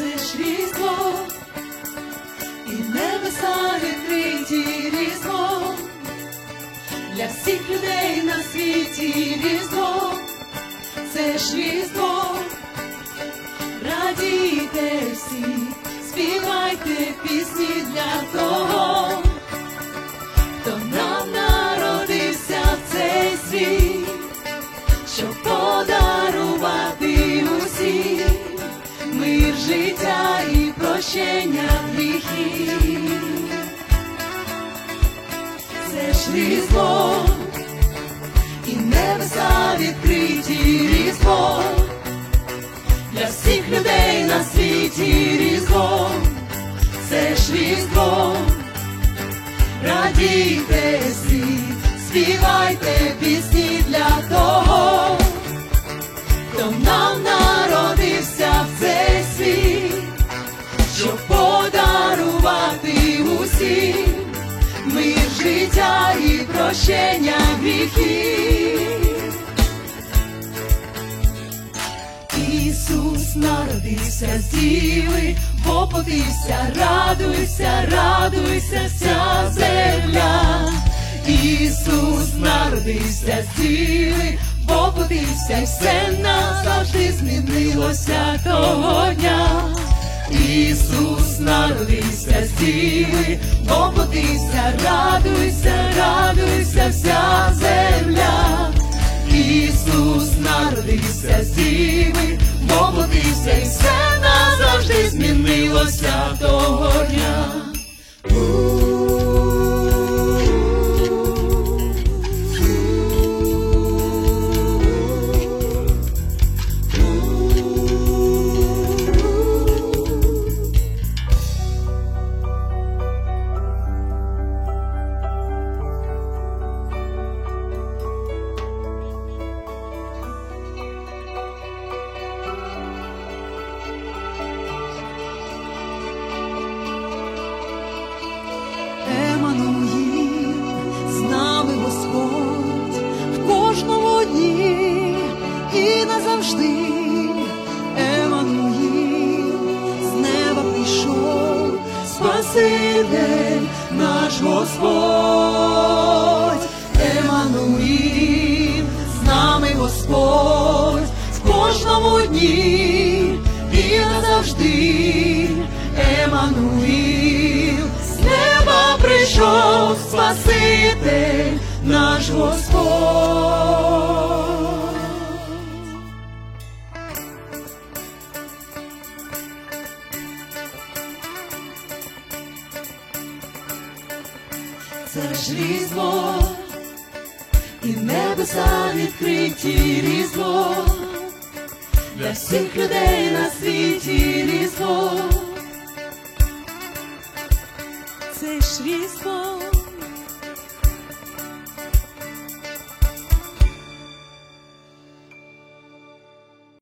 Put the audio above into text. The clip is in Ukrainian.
це ж Різдво, і небеса відкриті Різдво, для всіх людей на світі Різдво, це ж Різдво, радійте всі, співайте пісні для того, хто нам народився в цей світ, щоб подарувати усім мир, життя і прощення гріхів. Це ж Різдво, і небеса відкриті Різдво, для всіх людей на світі Різдво, це ж Різдво, радійте всі, співайте пісні для того, хто нам народився в цей світ, щоб подарувати усім мир, життя і прощення гріхів. Ісус народився з діви, воплотився, радуйся, радуйся вся земля. Ісус народився з діви, воплотився, і все назавжди змінилося того дня. Ісус народився з діви, воплотився, радуйся, радуйся вся земля. Ісус народився з діви, воплотився, і все назавжди змінилося того дня. З нами Господь в кожному дні і назавжди. Еммануїл, з неба прийшов Спаситель наш Господь. Еммануїл, з нами Господь в кожному дні і назавжди. Еммануїл, з неба прийшов Спаситель наш Господь. Це ж Різдво, і небеса відкриті Різдво, для всіх людей на світі Різдво. Це ж Різдво,